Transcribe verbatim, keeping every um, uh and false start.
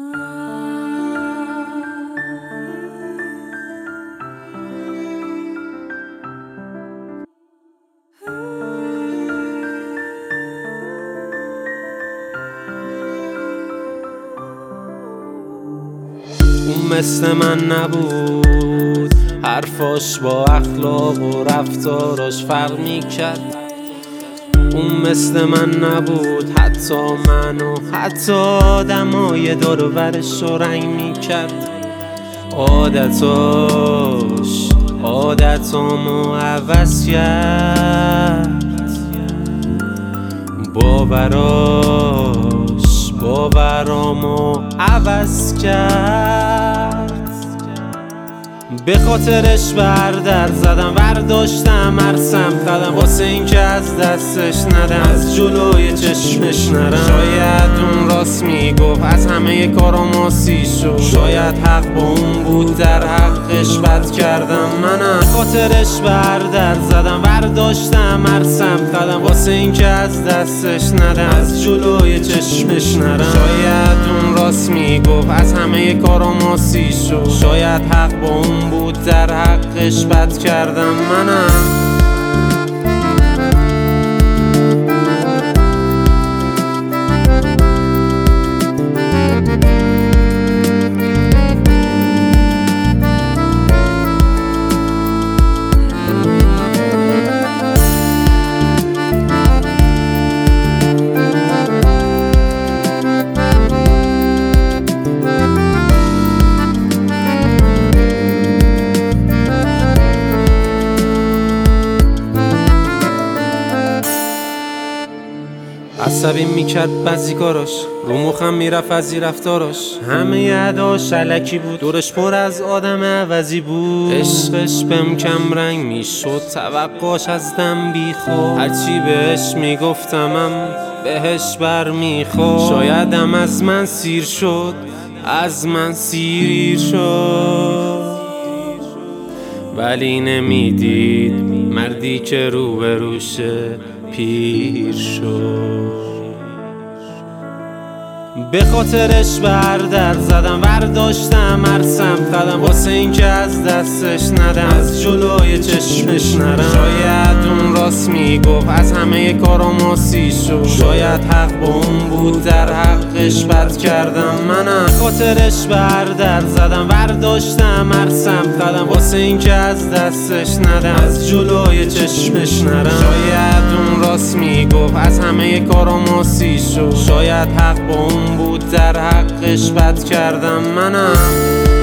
اون مثل من نبود، حرفاش با اخلاق و رفتاراش فرق میکرد. اون مثل من نبود، حتی منو حتی آدمای دور و برش رو رنگ میکرد. عادتاش عادتامو عوض کرد، باوراش باورامو عوض کرد. به خاطرش بردر زدم، برداشتم هر سمت قدم، واسه این که از دستش ندم، از جلوی چشمش نرم. شاید اون راست میگفت، از همه کارام آسی شد. شاید حق با اون بود، در حقش بد کردم منم. به خاطرش بردر زدم، برداشتم هر سمت قدم، واسه این که از دستش ندم، از جلوی چشمش نرم. شاید اون راست میگفت، از همه کارام آسی شد. شاید حق با اون بود، در حقش بد کردم منم. عصبی میکرد بعضی کاراش، رو مخم میرفت از این رفتاراش. همه اداش علکی بود، دورش پر از آدم عوضی بود. عشقش بهم کم رنگ میشد، توقعش از دم بیخورد. هرچی بهش میگفتمم بهش بر میخورد. شایدم از من سیر شد، از من سیر شد، ولی نمیدید مردی که رو به روشه پیر شد. به خاطرش بردر زدم، برداشتم هر سمت قدم، واسه این که از دستش ندم، از جلوی چشمش نرم. شاید اون راست میگفت، از همه کارام آسی شد. شاید حق با اون بود، در حقش بد کردم منم. به خاطرش بردر زدم، برداشتم هر سمت قدم، واسه این که از دستش ندم، از جلوی چشمش نرم. شاید اون راست میگفت، از همه کارام آسی شد. شاید حق با اون بود، در حقش بد کردم منم.